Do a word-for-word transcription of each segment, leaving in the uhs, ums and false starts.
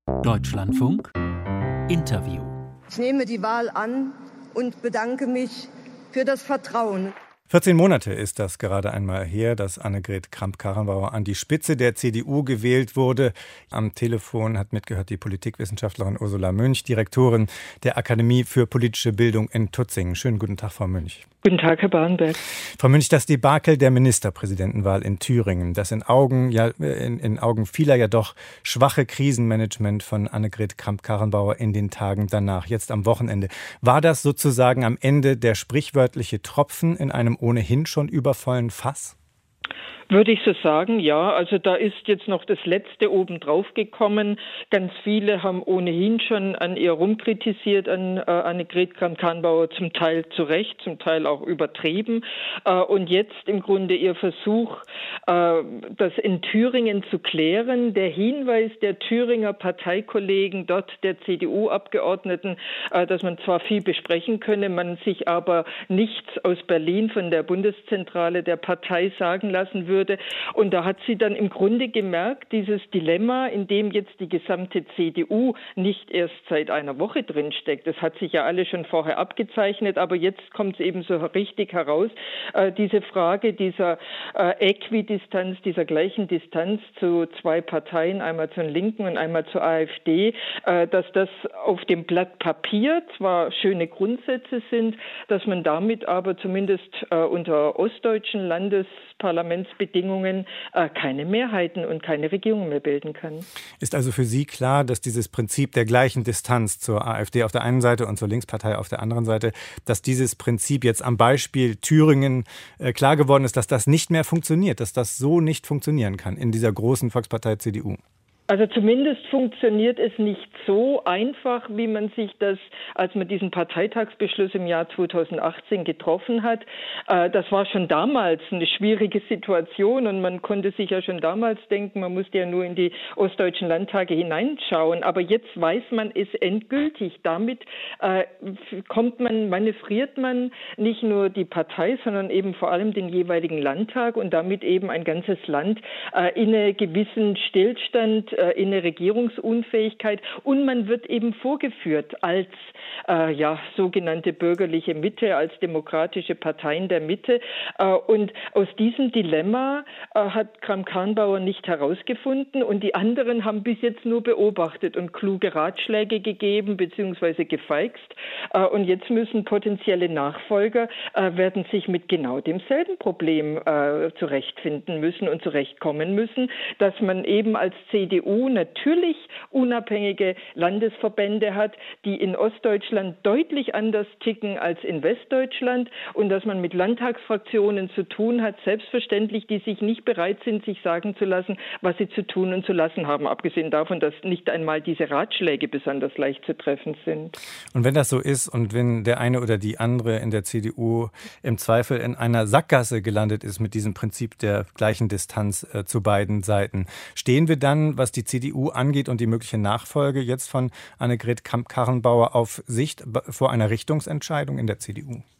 Deutschlandfunk Interview. Ich nehme die Wahl an und bedanke mich für das Vertrauen. vierzehn Monate ist das gerade einmal her, dass Annegret Kramp-Karrenbauer an die Spitze der C D U gewählt wurde. Am Telefon hat mitgehört die Politikwissenschaftlerin Ursula Münch, Direktorin der Akademie für politische Bildung in Tutzingen. Schönen guten Tag, Frau Münch. Guten Tag, Herr Barenberg. Frau Münch, das Debakel der Ministerpräsidentenwahl in Thüringen, das in Augen, ja, in, in Augen vieler ja doch schwache Krisenmanagement von Annegret Kramp-Karrenbauer in den Tagen danach, jetzt am Wochenende. War das sozusagen am Ende der sprichwörtliche Tropfen in einem ohnehin schon übervollen Fass? Würde ich so sagen, ja. Also da ist jetzt noch das Letzte obendrauf gekommen. Ganz viele haben ohnehin schon an ihr rumkritisiert, an äh, Annegret Kramp-Karrenbauer, zum Teil zu Recht, zum Teil auch übertrieben. Äh, und jetzt im Grunde ihr Versuch, äh, das in Thüringen zu klären. Der Hinweis der Thüringer Parteikollegen, dort der C D U-Abgeordneten, äh, dass man zwar viel besprechen könne, man sich aber nichts aus Berlin von der Bundeszentrale der Partei sagen lassen würde. Und da hat sie dann im Grunde gemerkt, dieses Dilemma, in dem jetzt die gesamte C D U nicht erst seit einer Woche drinsteckt. Das hat sich ja alle schon vorher abgezeichnet, aber jetzt kommt es eben so richtig heraus, äh, diese Frage dieser äh, Äquidistanz, dieser gleichen Distanz zu zwei Parteien, einmal zur Linken und einmal zur AfD, äh, dass das auf dem Blatt Papier zwar schöne Grundsätze sind, dass man damit aber zumindest äh, unter ostdeutschen Landesparlamentsbedingungen äh, keine Mehrheiten und keine Regierung mehr bilden kann. Ist also für Sie klar, dass dieses Prinzip der gleichen Distanz zur AfD auf der einen Seite und zur Linkspartei auf der anderen Seite, dass dieses Prinzip jetzt am Beispiel Thüringen äh, klar geworden ist, dass das nicht mehr funktioniert, dass das so nicht funktionieren kann in dieser großen Volkspartei C D U? Also zumindest funktioniert es nicht so einfach, wie man sich das, als man diesen Parteitagsbeschluss im Jahr zweitausendachtzehn getroffen hat. Das war schon damals eine schwierige Situation und man konnte sich ja schon damals denken, man musste ja nur in die ostdeutschen Landtage hineinschauen. Aber jetzt weiß man es endgültig. Damit äh, kommt man, manövriert man nicht nur die Partei, sondern eben vor allem den jeweiligen Landtag und damit eben ein ganzes Land äh, in einen gewissen Stillstand, in eine Regierungsunfähigkeit und man wird eben vorgeführt als äh, ja, sogenannte bürgerliche Mitte, als demokratische Parteien der Mitte. Äh, und aus diesem Dilemma äh, hat Kramp-Karrenbauer nicht herausgefunden und die anderen haben bis jetzt nur beobachtet und kluge Ratschläge gegeben bzw. gefeixt. Äh, und jetzt müssen potenzielle Nachfolger äh, werden sich mit genau demselben Problem äh, zurechtfinden müssen und zurechtkommen müssen, dass man eben als C D U natürlich unabhängige Landesverbände hat, die in Ostdeutschland deutlich anders ticken als in Westdeutschland und dass man mit Landtagsfraktionen zu tun hat, selbstverständlich, die sich nicht bereit sind, sich sagen zu lassen, was sie zu tun und zu lassen haben, abgesehen davon, dass nicht einmal diese Ratschläge besonders leicht zu treffen sind. Und wenn das so ist und wenn der eine oder die andere in der C D U im Zweifel in einer Sackgasse gelandet ist mit diesem Prinzip der gleichen Distanz äh, zu beiden Seiten, stehen wir dann, was die C D U angeht und die mögliche Nachfolge jetzt von Annegret Kramp-Karrenbauer auf Sicht vor einer Richtungsentscheidung in der C D U?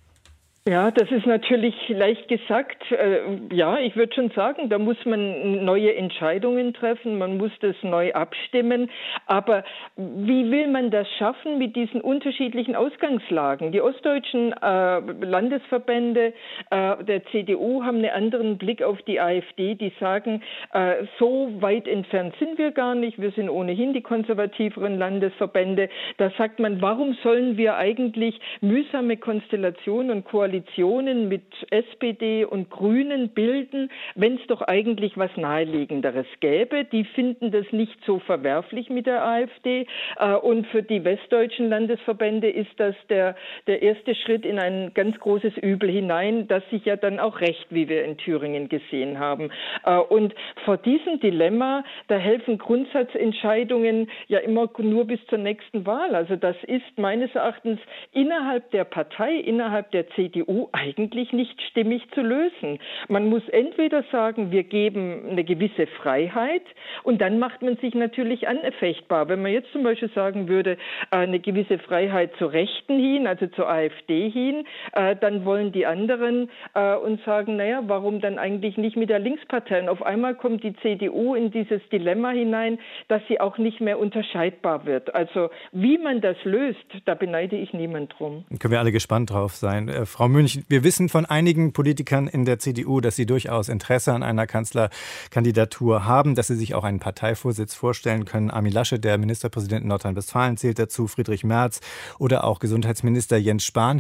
Ja, das ist natürlich leicht gesagt. Ja, ich würde schon sagen, da muss man neue Entscheidungen treffen, man muss das neu abstimmen. Aber wie will man das schaffen mit diesen unterschiedlichen Ausgangslagen? Die ostdeutschen äh, Landesverbände äh, der C D U haben einen anderen Blick auf die AfD, die sagen, äh, so weit entfernt sind wir gar nicht, wir sind ohnehin die konservativeren Landesverbände. Da sagt man, warum sollen wir eigentlich mühsame Konstellationen und Koalitionen mit S P D und Grünen bilden, wenn es doch eigentlich was Naheliegenderes gäbe. Die finden das nicht so verwerflich mit der AfD. Und für die westdeutschen Landesverbände ist das der, der erste Schritt in ein ganz großes Übel hinein, das sich ja dann auch rächt, wie wir in Thüringen gesehen haben. Und vor diesem Dilemma, da helfen Grundsatzentscheidungen ja immer nur bis zur nächsten Wahl. Also das ist meines Erachtens innerhalb der Partei, innerhalb der C D U U eigentlich nicht stimmig zu lösen. Man muss entweder sagen, wir geben eine gewisse Freiheit und dann macht man sich natürlich anfechtbar. Wenn man jetzt zum Beispiel sagen würde, eine gewisse Freiheit zur Rechten hin, also zur AfD hin, dann wollen die anderen uns sagen, naja, warum dann eigentlich nicht mit der Linkspartei? Und auf einmal kommt die C D U in dieses Dilemma hinein, dass sie auch nicht mehr unterscheidbar wird. Also wie man das löst, da beneide ich niemand drum. Dann können wir alle gespannt drauf sein. Äh, Frau Münch, wir wissen von einigen Politikern in der C D U, dass sie durchaus Interesse an einer Kanzlerkandidatur haben, dass sie sich auch einen Parteivorsitz vorstellen können. Armin Laschet, der Ministerpräsident in Nordrhein-Westfalen, zählt dazu, Friedrich Merz oder auch Gesundheitsminister Jens Spahn.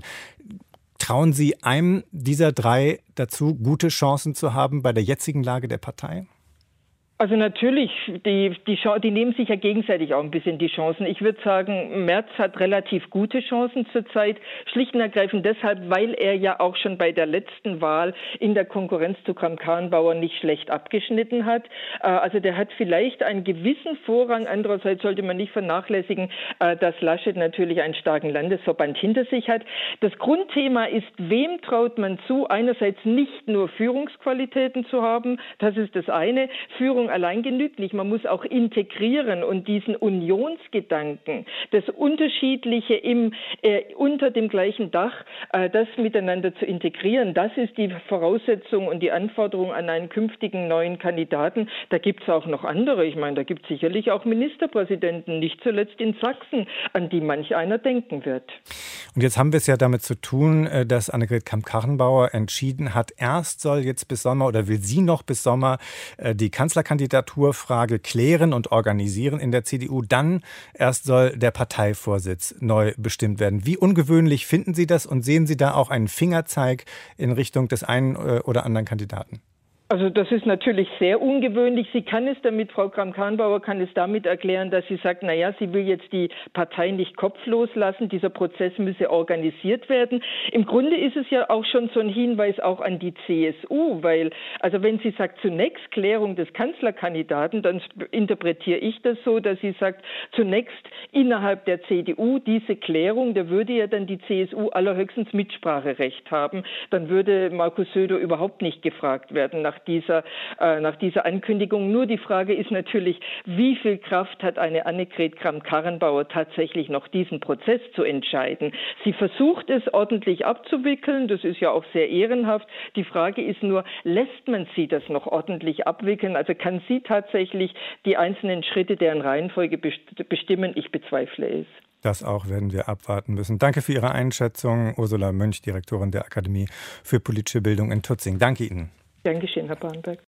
Trauen Sie einem dieser drei dazu, gute Chancen zu haben bei der jetzigen Lage der Partei? Also natürlich, die, die, die nehmen sich ja gegenseitig auch ein bisschen die Chancen. Ich würde sagen, Merz hat relativ gute Chancen zurzeit, schlicht und ergreifend deshalb, weil er ja auch schon bei der letzten Wahl in der Konkurrenz zu Kramp-Karrenbauer nicht schlecht abgeschnitten hat. Also der hat vielleicht einen gewissen Vorrang. Andererseits sollte man nicht vernachlässigen, dass Laschet natürlich einen starken Landesverband hinter sich hat. Das Grundthema ist, wem traut man zu, einerseits nicht nur Führungsqualitäten zu haben, das ist das eine, Führung allein genügt nicht. Man muss auch integrieren und diesen Unionsgedanken, das Unterschiedliche im, äh, unter dem gleichen Dach, äh, das miteinander zu integrieren, das ist die Voraussetzung und die Anforderung an einen künftigen neuen Kandidaten. Da gibt es auch noch andere. Ich meine, da gibt es sicherlich auch Ministerpräsidenten, nicht zuletzt in Sachsen, an die manch einer denken wird. Und jetzt haben wir es ja damit zu tun, dass Annegret Kramp-Karrenbauer entschieden hat, erst soll jetzt bis Sommer oder will sie noch bis Sommer die Kanzlerkandidaturfrage klären und organisieren in der C D U. Dann erst soll der Parteivorsitz neu bestimmt werden. Wie ungewöhnlich finden Sie das und sehen Sie da auch einen Fingerzeig in Richtung des einen oder anderen Kandidaten? Also das ist natürlich sehr ungewöhnlich. Sie kann es damit, Frau Kramp-Karrenbauer kann es damit erklären, dass sie sagt, naja, sie will jetzt die Partei nicht kopflos lassen, dieser Prozess müsse organisiert werden. Im Grunde ist es ja auch schon so ein Hinweis auch an die C S U, weil, also wenn sie sagt, zunächst Klärung des Kanzlerkandidaten, dann interpretiere ich das so, dass sie sagt, zunächst innerhalb der C D U diese Klärung, da würde ja dann die C S U allerhöchstens Mitspracherecht haben. Dann würde Markus Söder überhaupt nicht gefragt werden nach dieser, äh, nach dieser Ankündigung. Nur die Frage ist natürlich, wie viel Kraft hat eine Annegret Kramp-Karrenbauer tatsächlich noch diesen Prozess zu entscheiden? Sie versucht es ordentlich abzuwickeln, das ist ja auch sehr ehrenhaft. Die Frage ist nur, lässt man sie das noch ordentlich abwickeln? Also kann sie tatsächlich die einzelnen Schritte, deren Reihenfolge bestimmen? Ich bezweifle es. Das auch werden wir abwarten müssen. Danke für Ihre Einschätzung, Ursula Mönch, Direktorin der Akademie für politische Bildung in Tutzing. Danke Ihnen. Gern geschehen, Herr Barnberg.